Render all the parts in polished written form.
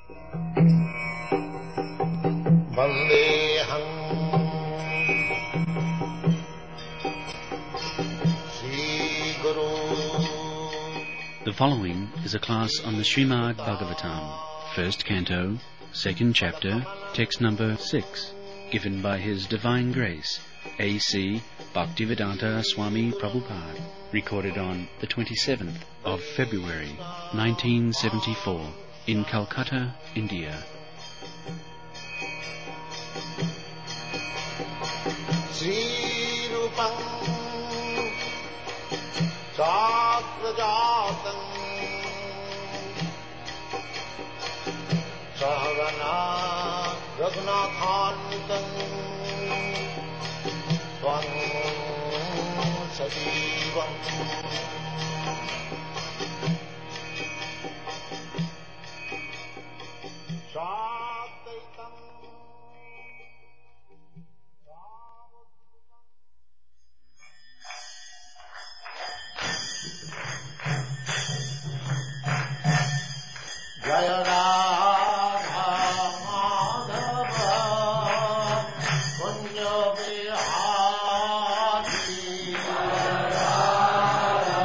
The following is a class on the Srimad Bhagavatam, first canto, second chapter, text number 6, given by His Divine Grace, A.C. Bhaktivedanta Swami Prabhupada, recorded on the 27th of February, 1974, in Calcutta, India. Satvajātam Sahagana Raghunathanvitam Svam Sadivam Satvaitam Jaya Radha Madhava Kunja Bihari Jaya Radha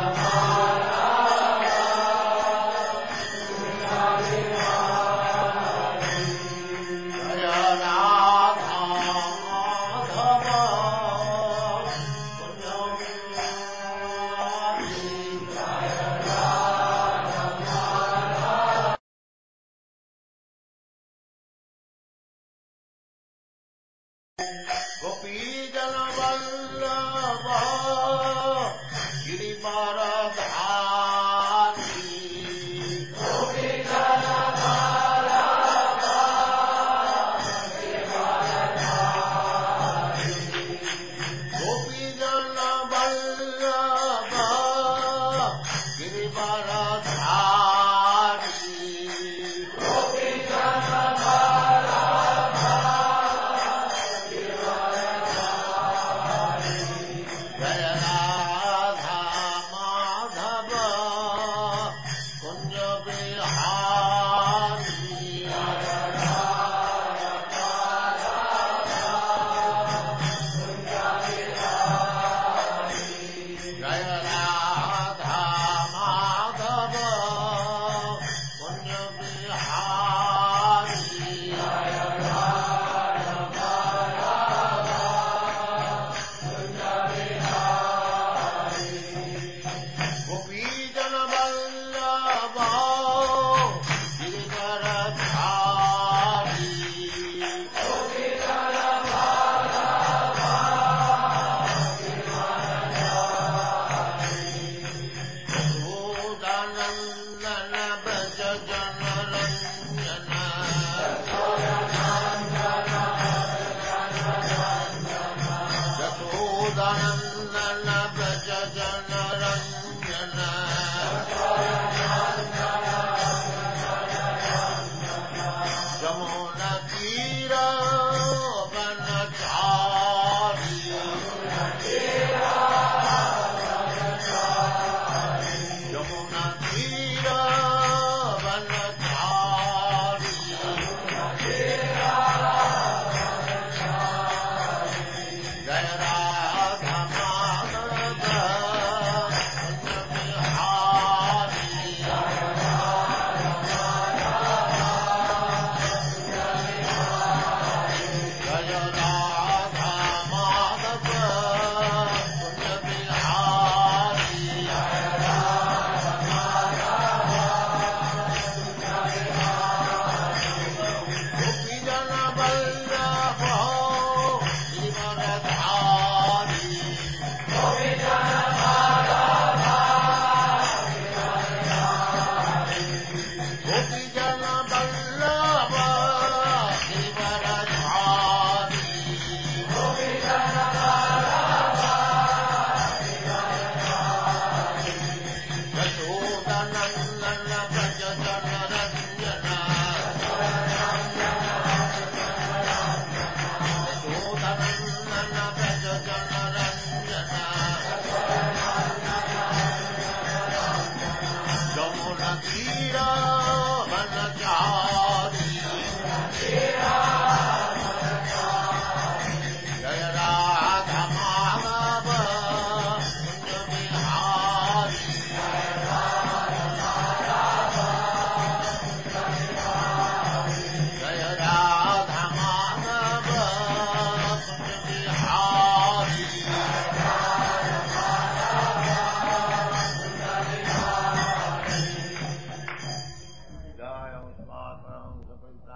Madhava Kunja Bihari Jaya Radha Madhava Kunja Bihari Jaya Gopi Jana Vallabha Girivaradhari Gopi Jana Vallabha Girivaradhari Gopi Jana Vallabha Girivaradhari Gopi Jana Jaya Radha Madhava Kunja Bihari Jaya Radha Kunja Bihari Jaya Radha Madhava Kunja Bihari Jaya Gopi Jana Vallabha Girivaradhari Gopi Jana Vallabha Girivaradhari Yashodanandana Braja Jana Ranjana Yashodanandana Braja Jana Ranjana Jamuna Tira Vanachari Jamuna Tira Vanachari Jaya Radha Madhava Kunja Bihari Jaya Radha Madhava Kunja Bihari Gopi Jana Vallabha Girivaradhari Gopi Jana Vallabha Gopi Jana Vallabha Girivaradhari Gopi Jana Vallabha Yashodanandana Braja Jana Ranjana Yashodanandana Braja Jana Ranjana Jamuna Tira Vanachari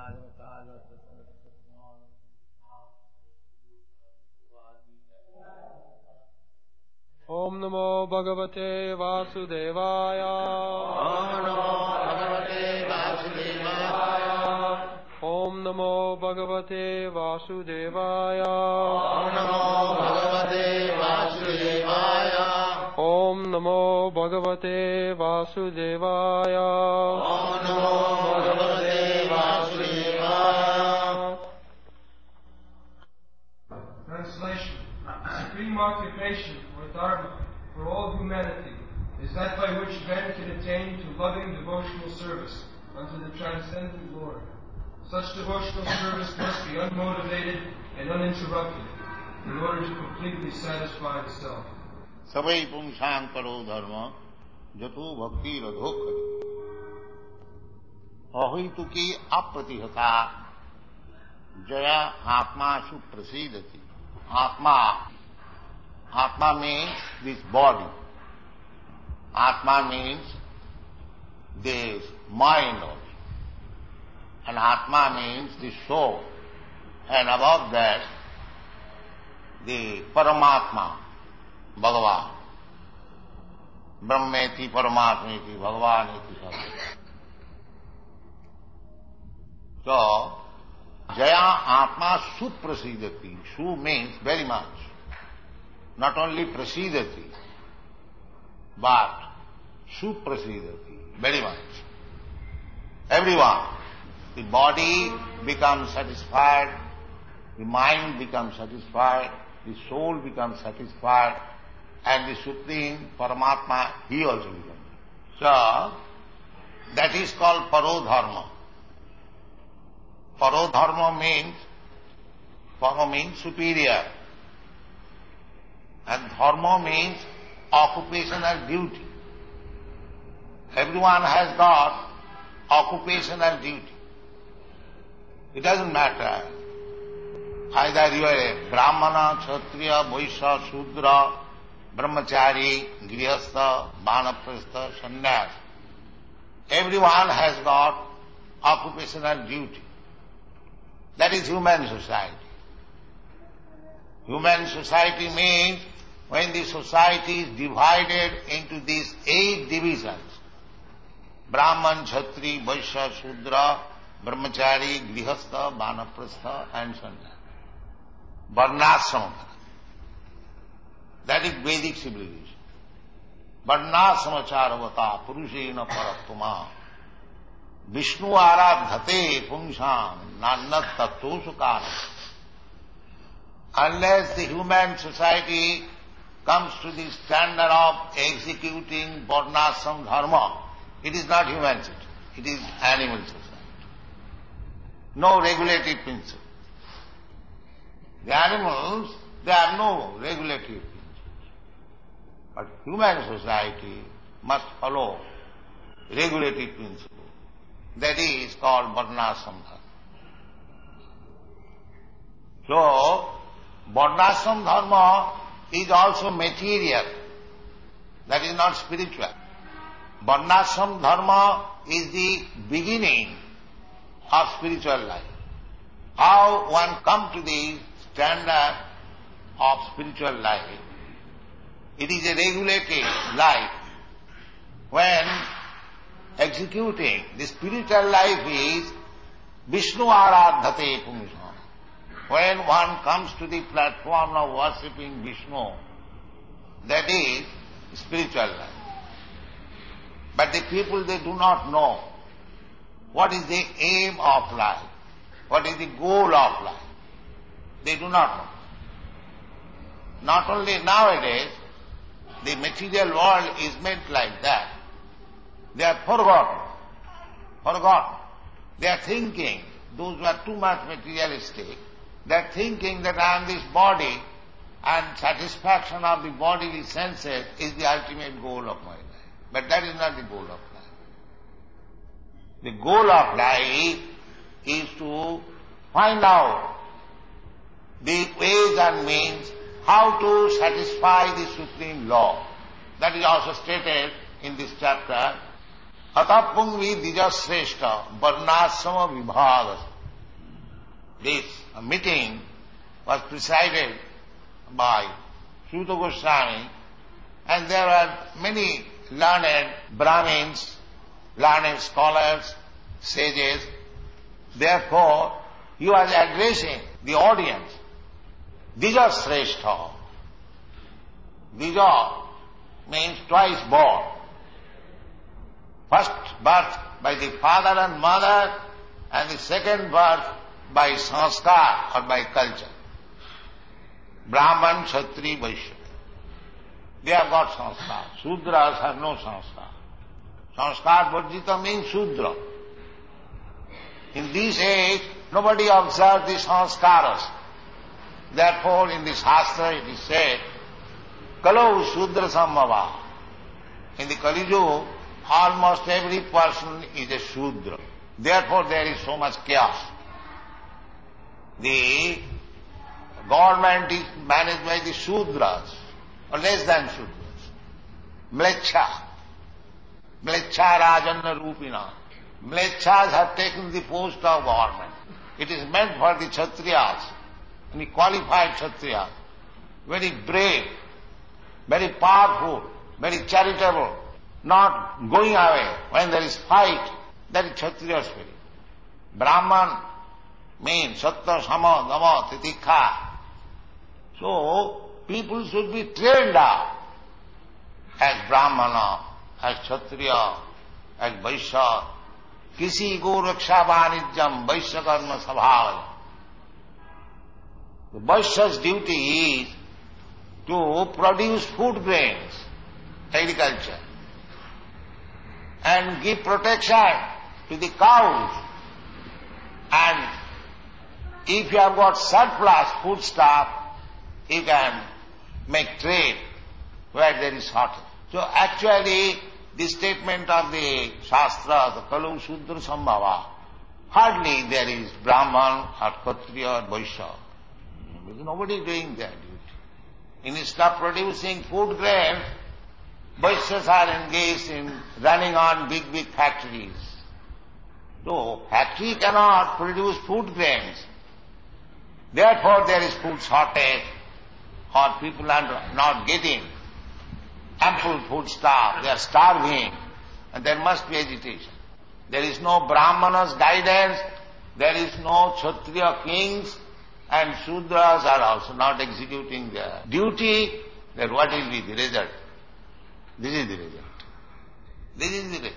Om Namo Bhagavate Vasudevaya. Om Namo Bhagavate Vasudevaya. Om Namo Bhagavate Vasudevaya. Om Namo Bhagavate Vasudevaya. Om Namo Bhagavate Vasudevaya. Om Namo Bhagavate Vasudevaya. Translation. Supreme occupation or dharma for all humanity is that by which men can attain to loving devotional service unto the transcendent Lord. Such devotional service must be unmotivated and uninterrupted in order to completely satisfy the self. सवै पुंसां परो धर्म जतो भक्ति रधोखरि अहैतुकी अप्रतिहता जया आत्मा सुप्रसीदति. Atma means this body. Atma means this mind also. And Atma means the soul. And above that, the Paramatma, Bhagavan. Brahmeti, Paramatmeti, Bhagavaneti, Sabha. So, Jaya Atma Suprasidati. Su means very much. Not only prasidati, but suprasidati, very much. Everyone. The body becomes satisfied, the mind becomes satisfied, the soul becomes satisfied, and the Supreme Paramatma, he also becomes. So, that is called Parodharma. Parodharma means, Para means superior. And dharma means occupational duty. Everyone has got occupational duty. It doesn't matter. Either you are a Brahmana, Kshatriya, Vaishya, Shudra, Brahmachari, Grihastha, Vanaprastha, Sannyas. Everyone has got occupational duty. That is human society. Human society means when the society is divided into these 8 divisions, Brahman, Kshatri, Vaishya, Shudra, Brahmachari, Grihastha, Vanaprastha and Sannyas. Varnashrama. That is Vedic civilization. Varnashrama charavata purushena parattama Vishnu aradhate pumsam nannat tatto sukara. Unless the human society comes to the standard of executing varnashram dharma, it is not human society, it is animal society. No regulative principle. The animals, there are no regulative principles. But human society must follow regulative principle. That is called varnashram dharma. So, varnashram dharma is also material. That is not spiritual. Varnashram dharma is the beginning of spiritual life. How one comes to the standard of spiritual life, it is a regulated life. When executing the spiritual life is Vishnu aradhate pumsam. When one comes to the platform of worshipping Vishnu, that is spiritual life. But the people, they do not know what is the aim of life, what is the goal of life. They do not know. Not only nowadays, the material world is meant like that. They are forgotten. They are thinking, those who are too much materialistic, they are thinking that I am this body and satisfaction of the bodily senses is the ultimate goal of my life. But that is not the goal of life. The goal of life is to find out the ways and means how to satisfy the supreme law. That is also stated in this chapter. Atapungvi dijasreshta varnashrama vibhagas. this meeting was presided by Suta Goswami, and there were many learned Brahmins, learned scholars, sages. Therefore, he was addressing the audience. Dija Srestha. Dija means twice born. First birth by the father and mother, and the second birth by sanskar or by culture. Brahman, Kshatri, Vaishya. They have got sanskar. Sudras have no sanskar. Sanskar Varjita means Sudra. In this age, nobody observes the sanskaras. Therefore, in the Shastra it is said, Kalau Sudra Samava. In the Kali Yuga, almost every person is a Sudra. Therefore, there is so much chaos. The government is managed by the Sudras, or less than Sudras. Mlecha. Mlecha Rajanna Rupina. Mlechas have taken the post of government. It is meant for the Kshatriyas, the qualified Kshatriyas, very brave, very powerful, very charitable, not going away when there is fight. That is Kshatriya spirit. Brahman means Sattva, Sama, Dama, Titikha. So, people should be trained up as Brahmana, as Kshatriya, as Vaishya. Kisi go raksha vanijjam Vaishya karma sabhavaya. The Vaishya's duty is to produce food grains, agriculture, and give protection to the cows. And if you have got surplus foodstuff, you can make trade where there is shortage. So actually, the statement of the Shastra, the Kalu Sudra Sambhava, hardly there is Brahman or Kshatriya or Vaishya. Because nobody is doing their duty. Instead of producing food grains, Vaishyas are engaged in running on big, big factories. So, factory cannot produce food grains. Therefore, there is food shortage, or people are not getting ample food stuff. They are starving, and there must be agitation. There is no Brahmana's guidance, there is no Kshatriya kings, and Sudras are also not executing their duty. Then what will be the result? This is the result. This is the result.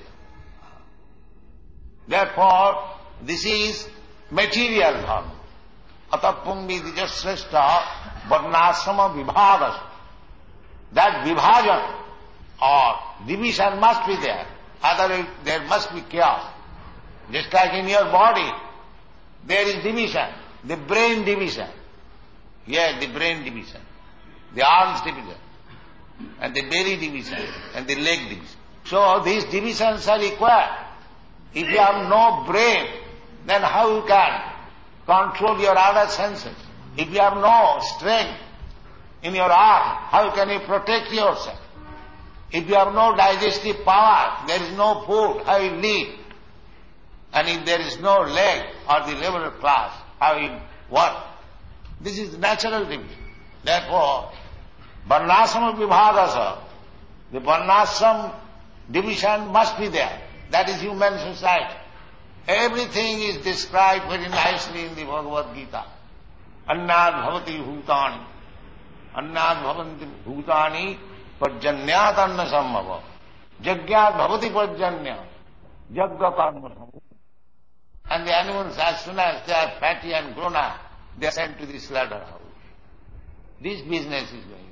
Therefore, this is material dharma. Atapungvi dijasreshta varnasrama vibhagas. That vibhajan or division must be there. Otherwise, there must be chaos. Just like in your body, there is division. The brain division. Here, the brain division. The arms division. And the belly division. And the leg division. So, these divisions are required. If you have no brain, then how you can control your other senses? If you have no strength in your arm, how can you protect yourself? If you have no digestive power, there is no food, how you live? And if there is no leg or the liberal class, how you work? This is natural division. Therefore, Varnasrama Vibhagasa, the Varnasrama division must be there. That is human society. Everything is described very nicely in the Bhagavad Gita. Annad bhavati bhutani. Annad bhavanti bhutani pajanyat anna sambhava. Jagyat bhavati pajanya. Jagga karma sambhava. And the animals, as soon as they are fatty and grown up, they are sent to the slaughterhouse. This business is going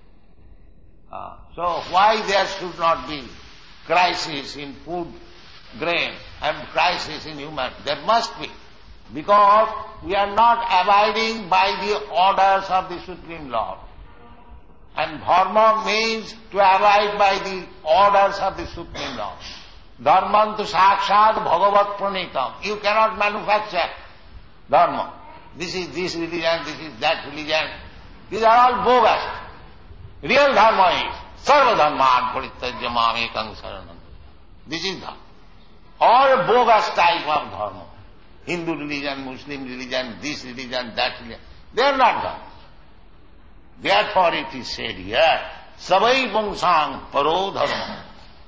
on. So why there should not be crisis in food, grain, and crisis in human? There must be. Because we are not abiding by the orders of the Supreme Lord. And dharma means to abide by the orders of the Supreme Lord. Dharmantu sakshat bhagavat pranitam. You cannot manufacture dharma. This is this religion, this is that religion. These are all bogus. Real dharma is sarva dharman parityajya mamekam saranam. This is dharma. All bogus type of dharma. Hindu religion, Muslim religion, this religion, that religion. They are not God. Therefore it is said here, Savai Vangsang Paro Dharma.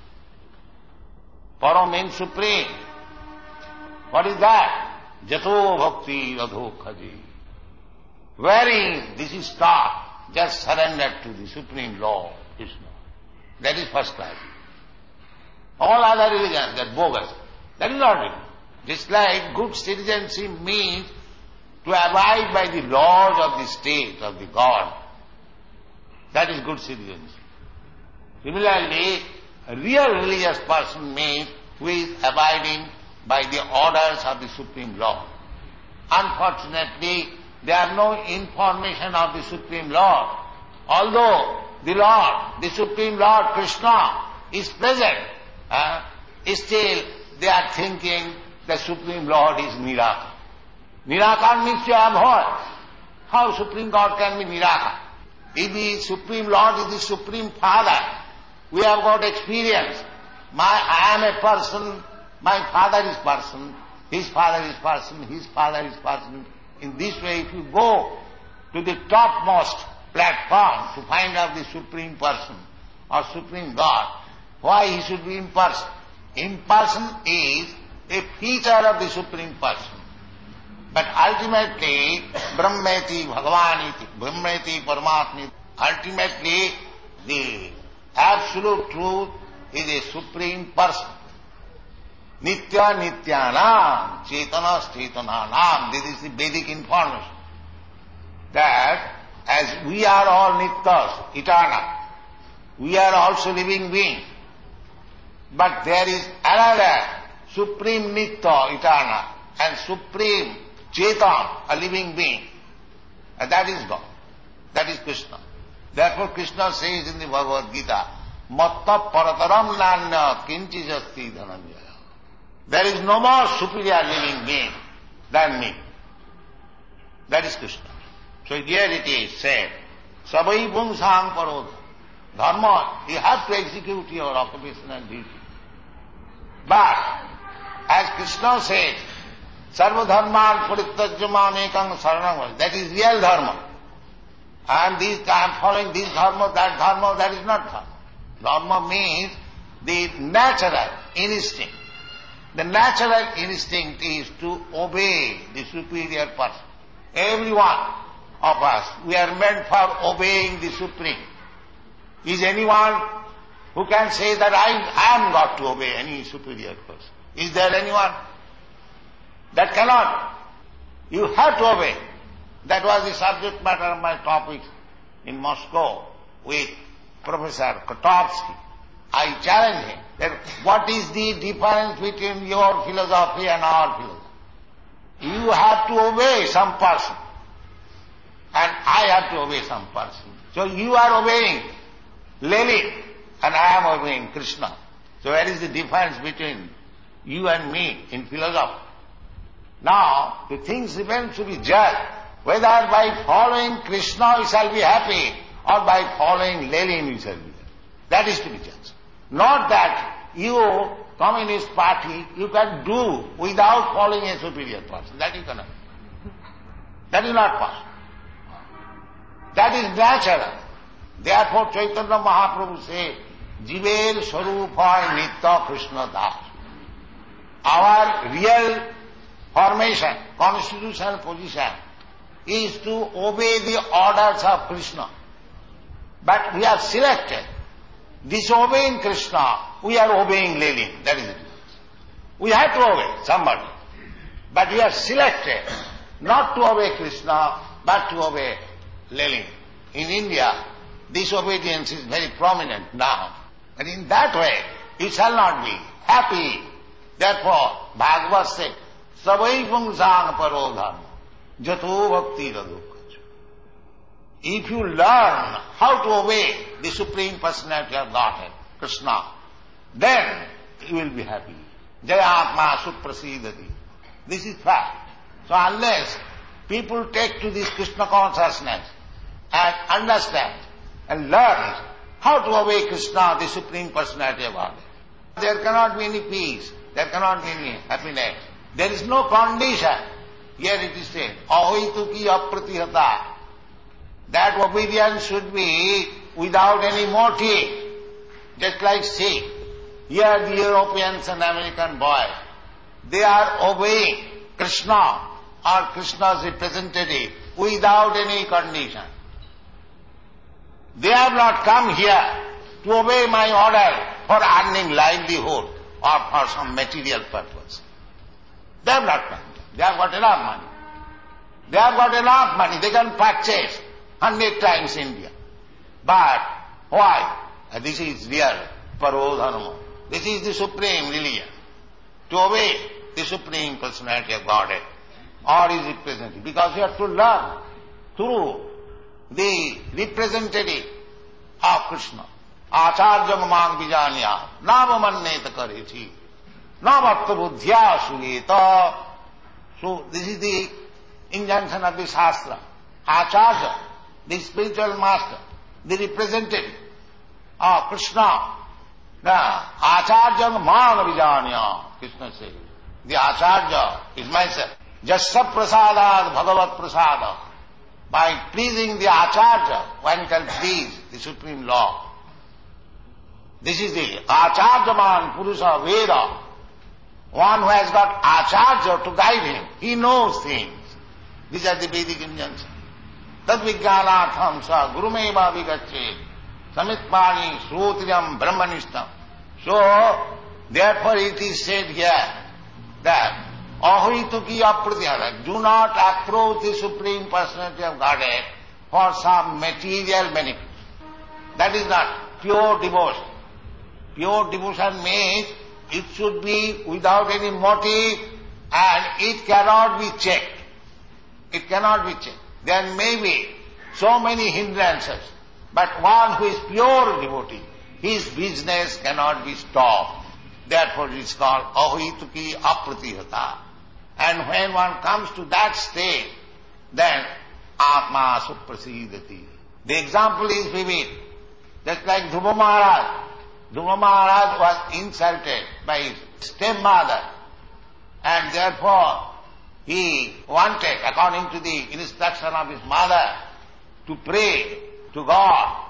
Paro means supreme. What is that? Jato Bhakti Radho Khaji. Wherein this is taught, just surrender to the Supreme Law, Krishna. That is first class. All other religions, they are bogus. That is not it. Just like good citizenship means to abide by the laws of the state, of the God. That is good citizenship. Similarly, a real religious person means who is abiding by the orders of the Supreme Law. Unfortunately, there are no information of the Supreme Lord. Although the Lord, the Supreme Lord Krishna is present, still they are thinking the Supreme Lord is Nirakar. Nirakar means to abhor. How Supreme God can be Nirakar? If the Supreme Lord is the Supreme Father, we have got experience. I am a person, my father is person, his father is person, his father is person. In this way, if you go to the topmost platform to find out the Supreme Person or Supreme God, why he should be impersonal? Impersonal is a feature of the Supreme Person. But ultimately, Brahmeti Bhagavaniti, Brahmeti Paramatmiti, ultimately the absolute truth is a Supreme Person. Nitya Nityanam, Chetana Chetananam. This is the Vedic information. That as we are all Nityas, eternal, we are also living beings. But there is another Supreme Nitya, eternal, and Supreme Chetan, a living being. And that is God. That is Krishna. Therefore Krishna says in the Bhagavad Gita, Matta parataram nanya kinchijasti dhananjaya. There is no more superior living being than me. That is Krishna. So here it is said, Savai Vangsang Paro Dharma, you have to execute your occupation and duty. But, as Krishna said, Sarva Dharman Parityajya Ekam Saranam, that is real Dharma. I am following this Dharma, that is not Dharma. Dharma means the natural instinct. The natural instinct is to obey the superior person. Every one of us, we are meant for obeying the Supreme. Is anyone who can say that I am got to obey any superior person? Is there anyone? That cannot. You have to obey. That was the subject matter of my topic in Moscow with Professor Kotovsky. I challenge him that what is the difference between your philosophy and our philosophy? You have to obey some person and I have to obey some person. So you are obeying Lenin and I am obeying Krishna. So where is the difference between you and me in philosophy? Now the things remain to be judged whether by following Krishna you shall be happy or by following Lenin you shall be happy. That is to be judged. Not that you, Communist Party, you can do without following a superior person. That you cannot. That is not possible. That is natural. Therefore Chaitanya Mahaprabhu said, Jiver Swarupa Nitya Krishna Das. Our real formation, constitutional position is to obey the orders of Krishna. But we are selected. Disobeying Krishna, we are obeying Lenin. That is it. We have to obey somebody. But we are selected not to obey Krishna, but to obey Lenin. In India, disobedience is very prominent now. But in that way, you shall not be happy. Therefore, Bhagavad said, Savai Vangsang Paro Dharma, Jato Bhakti Radho. If you learn how to obey the Supreme Personality of Godhead, Krishna, then you will be happy. Jayatma Suprasidati. This is fact. So unless people take to this Krishna consciousness and understand and learn how to obey Krishna, the Supreme Personality of Godhead, there cannot be any peace, there cannot be any happiness. There is no condition. Here it is said, ahoituki apratihata. That obedience should be without any motive. Just like see, here the Europeans and American boys, they are obeying Krishna or Krishna's representative without any condition. They have not come here to obey my order for earning livelihood or for some material purpose. They have not come. They have got enough money. They have got enough money. They can purchase 100 times India. But why? This is real Parodharma. This is the supreme religion. To obey the supreme personality of Godhead or his representative. Because you have to learn through the representative of Krishna. Acharyam mang vijanya navamanneta kareti navatta buddhya suyeta. So this is the injunction of the Shastra. Acharya, the spiritual master, the representative of Krishna. Now, Acharyam mang vijanya, Krishna says. The Acharya is myself. Jasya prasadad bhagavat prasada. By pleasing the Acharya, one can please the Supreme Lord. This is the Acharyaman Purusha Veda. One who has got Acharya to guide him. He knows things. These are the Vedic injunctions. Tad vijnanatham sa gurumeva vigacche samitpani srotriyam brahmanishtam. So, therefore it is said here that ahoituki apratihara. Do not approach the Supreme Personality of Godhead for some material benefit. That is not pure devotion. Pure devotion means it should be without any motive and it cannot be checked. It cannot be checked. There may be so many hindrances, but one who is pure devotee, his business cannot be stopped. Therefore it is called ahoituki apratihata. And when one comes to that state, then atma suprasidati. The example is vivid. Just like Dhruva Maharaj. Dhruva Maharaj was insulted by his stepmother, and therefore he wanted, according to the instruction of his mother, to pray to God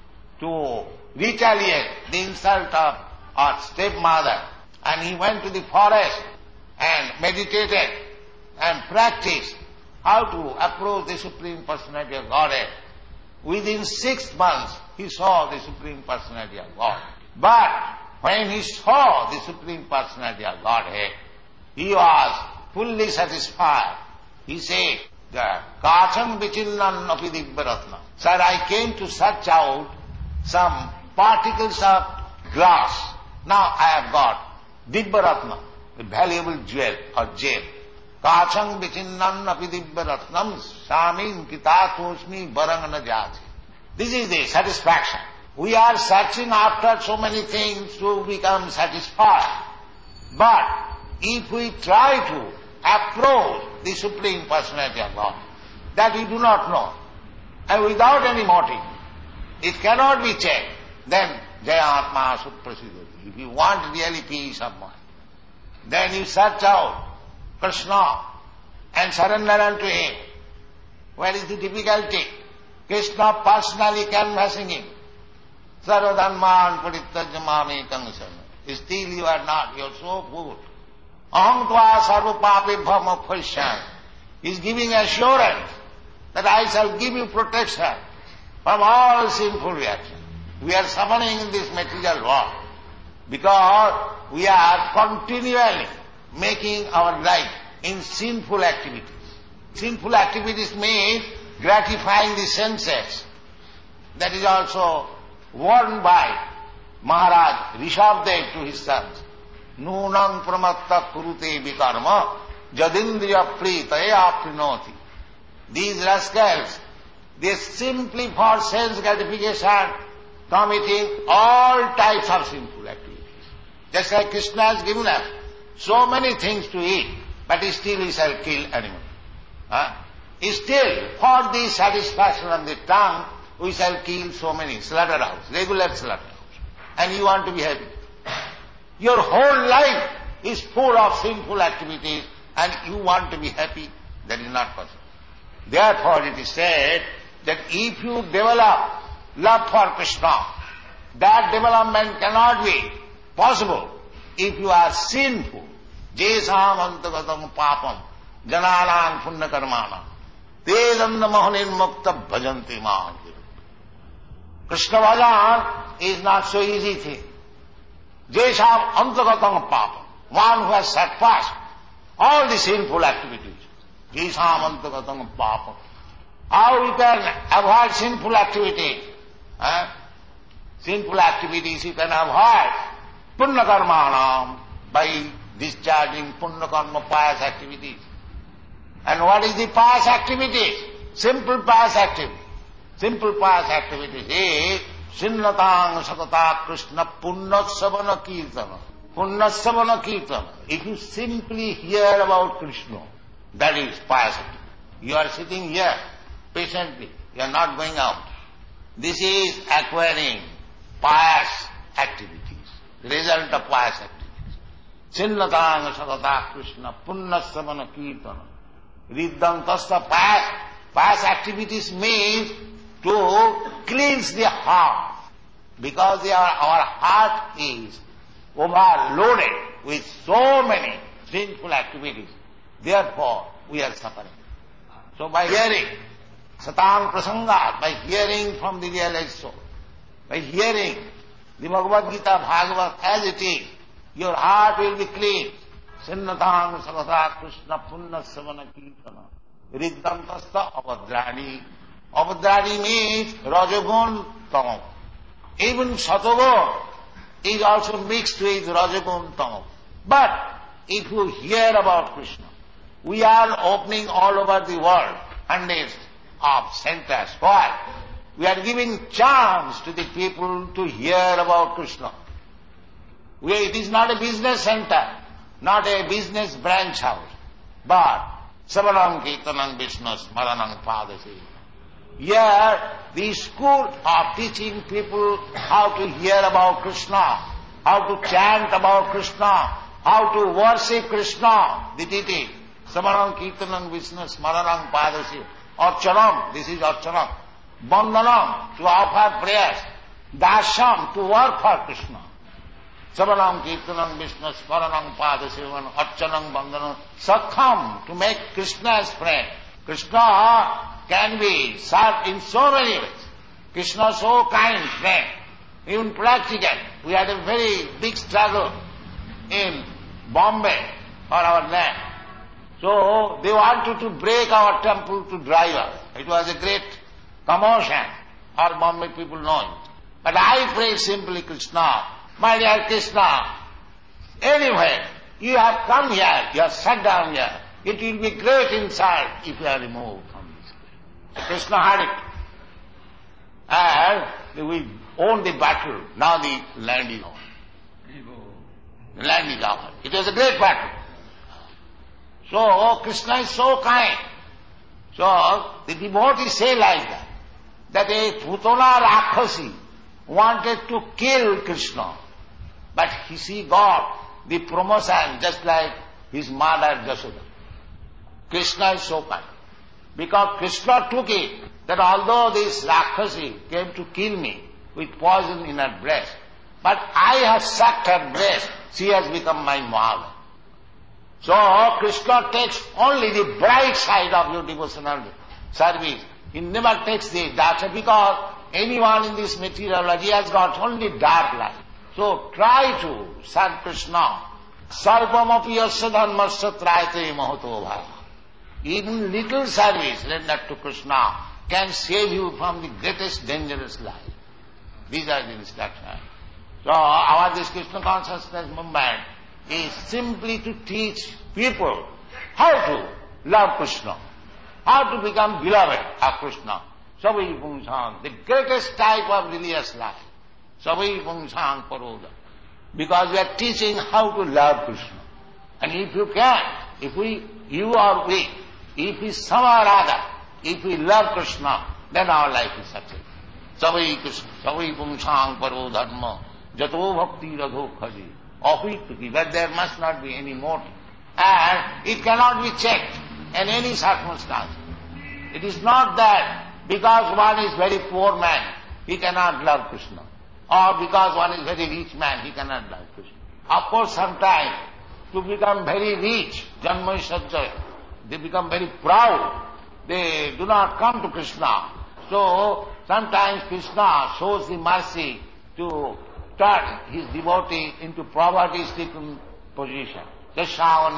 to retaliate the insult of our stepmother. And he went to the forest and meditated and practiced how to approach the Supreme Personality of Godhead. Within 6 months, he saw the Supreme Personality of God. But when he saw the Supreme Personality of Godhead, he was fully satisfied. He said, Kacham vichinnan api dibbyaratna. Sir, I came to search out some particles of glass. Now I have got dibbyaratna, a valuable jewel or gem. Kacham vichinnan api dibbyaratnam samin kitatosmi varangana jati. This is the satisfaction. We are searching after so many things to become satisfied. But if we try to approach the Supreme Personality of God, that we do not know, and without any motive, it cannot be checked, then Jayatma Suprasidati. If you want really peace of mind, then you search out Krishna and surrender unto him. Where is the difficulty? Krishna personally canvassing him. Sarvadharman parittajamami kangsana. Still you are not, you are so good. Aham tva sarva papebhya mokshyan. He is giving assurance that I shall give you protection from all sinful reactions. We are suffering in this material world because we are continually making our life in sinful activities. Sinful activities mean gratifying the senses. That is also warned by Maharaj Rishabdev to his sons. Nunam pramatta kurute vikarma jadindriya pritaya aprinoti. These rascals, they simply for sense gratification committing all types of sinful activities. Just like Krishna has given us so many things to eat, but still he shall kill animals. Still, for the satisfaction of the tongue, we shall kill so many slaughterhouse, regular slaughterhouse. And you want to be happy. Your whole life is full of sinful activities and you want to be happy, that is not possible. Therefore it is said that if you develop love for Krishna, that development cannot be possible if you are sinful. Jesam antagatam papam jananan punna karmana tedanda mohanin mukta bhajanti maan. Krishna bhajan is not so easy thing. Jesam antagatam papam, one who has set past all the sinful activities. Jesam antagatam papam. How you can avoid sinful activities? Sinful activities you can avoid punna karmanam, by discharging punna karma pious activities. And what is the pious activities? Simple pious activities. Simple pious activities is Sinnatang Sakata Krishna Punnatsavana Kirtana. Punnatsavana Kirtana. If you simply hear about Krishna, that is pious activity. You are sitting here patiently, you are not going out. This is acquiring pious activities, the result of pious activities. Sinnatang Sakata Krishna Punnatsavana Kirtana. Riddhantasta pious activities means to cleanse the heart, because our heart is overloaded with so many sinful activities. Therefore, we are suffering. So by hearing Satam Prasangat, by hearing from the realized soul, by hearing the Bhagavad Gita Bhagavat as it is, your heart will be clean. Sinnatang Sakata Krishna Punnatsavana Kirtana. Riddhantasta Avadrani. Avadrani means Rajagun Tamam. Even Satagun is also mixed with Rajagun Tamam. But if you hear about Krishna, we are opening all over the world hundreds of centers. Why? We are giving chance to the people to hear about Krishna. It is not a business center, not a business branch house, but Savanam Kirtanam Vishnu Smaranam Padasi. Here, the school of teaching people how to hear about Krishna, how to chant about Krishna, how to worship Krishna, the deity. Savanam Kirtanam Vishnu Smaranam Padasi. Archanam, this is Archanam. Bandhanam, to offer prayers. Dasham, to work for Krishna. Savanam Kirtanam Vishnu Smaranam Padasivan Archanam Bandhanam. Sakham, to make Krishna's friend. Krishna can be served in so many ways. Krishna so kind friend, even practical. We had a very big struggle in Bombay for our land. So they wanted to break our temple to drive us. It was a great commotion. All Bombay people know it. But I pray simply, Krishna, my dear Krishna, anyway, you have come here, you have sat down here. It will be great inside if you are removed from this place. So Krishna had it. And we won the battle. Now the land is over. The land is over. It was a great battle. So Krishna is so kind. So the devotees say like that a Putana Rakshasi wanted to kill Krishna, but he got the promotion just like his mother Jasoda. Krishna is so kind. Because Krishna took it that although this Rakshasi came to kill me with poison in her breast, but I have sucked her breast, she has become my mother. So Krishna takes only the bright side of your devotional service. He never takes the dark side, because anyone in this material life, he has got only dark life. So try to serve Krishna. Sarvamapi yasya dharmasya trayate mahato bhava. Even little service rendered to Krishna can save you from the greatest dangerous life. These are the instructions. So our this Krishna consciousness movement is simply to teach people how to love Krishna, how to become beloved of Krishna. Savai Pungsang, the greatest type of religious life. Savai Pungsang Paroda. Because we are teaching how to love Krishna. And if you can, you or we, if we somehow or other, if we love Krishna, then our life is successful. Savai Krishna, Savai Pungsang Paro Dharma, Jato Bhakti Radho Khaji. But there must not be any motive. and it cannot be checked in any circumstance. It is not that because one is very poor man, he cannot love Krishna, or because one is very rich man, he cannot love Krishna. Of course, sometimes to become very rich, Janmai Sajjaya, they become very proud. They do not come to Krishna. So, sometimes Krishna shows the mercy to turn his devotee into poverty-stricken position. But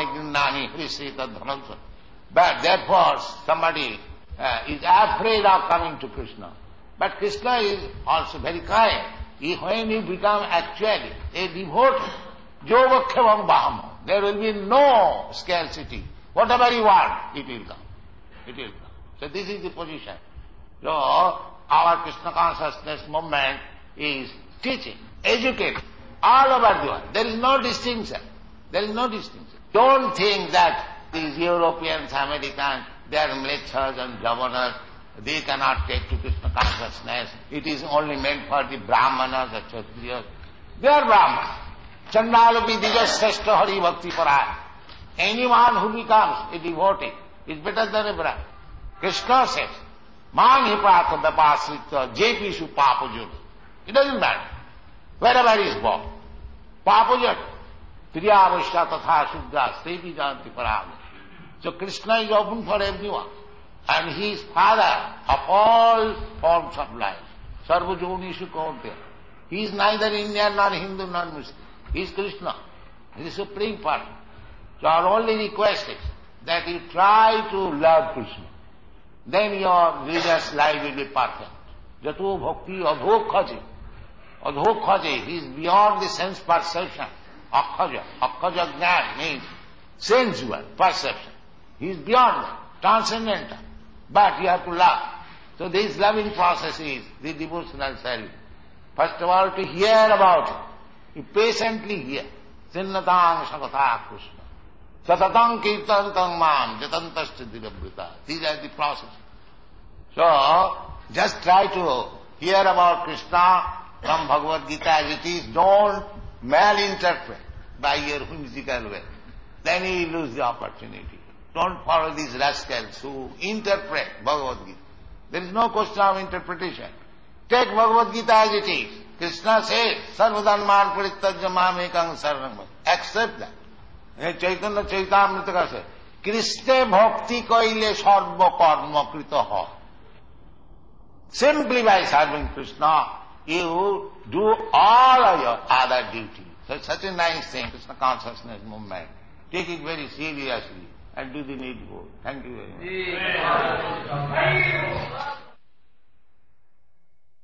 therefore, somebody is afraid of coming to Krishna. But Krishna is also very kind. When you become actually a devotee, Jogakhevam Baham, there will be no scarcity. Whatever you want, it will come. It will come. So this is the position. So our Krishna consciousness movement is teaching, educating all over the world. There is no distinction. There is no distinction. Don't think that these Europeans, Americans, they are militias and governors, they cannot take to Krishna consciousness. It is only meant for the Brahmanas, the Kshatriyas. They are Brahmanas. Chandalapi Dijashrestha Hari Bhakti Paraya. Anyone who becomes a devotee is better than a Brahman. Krishna says, Man hi prata vapasrita jepishu papajuna. It doesn't matter. Wherever he is born. Papajuna. Priyavashya tatha shuddha stepi janti parama. So Krishna is open for everyone. And he is father of all forms of life. Sarva jonishu kaunteya. He is neither Indian nor Hindu nor Muslim. He is Krishna. He is the supreme person. So our only request is that you try to love Krishna. Then your religious life will be perfect. Jato bhakti adhokhaji. Adhokhaji, he is beyond the sense perception. Akhaja. Akhaja jnana means sensual perception. He is beyond that, transcendental. But you have to love. So this loving process is the devotional service. First of all, to hear about it. You patiently hear. Sinnatang sakata Krishna. Satatang kirtantam mam jatantascha dirabrita. These are the process. So, just try to hear about Krishna from Bhagavad Gita as it is. Don't malinterpret by your whimsical way. Then you lose the opportunity. Don't follow these rascals who interpret Bhagavad Gita. There is no question of interpretation. Take Bhagavad Gita as it is. Krishna says, Sarvadanman parittajya mamekang saranam. Accept that. Chaitanya Chaitamrita says, Krishna bhakti kaile sarva karma krita ha. Simply by serving Krishna, you do all of your other duties. So it's such a nice thing, Krishna consciousness movement. Take it very seriously and do the needful. Thank you very much.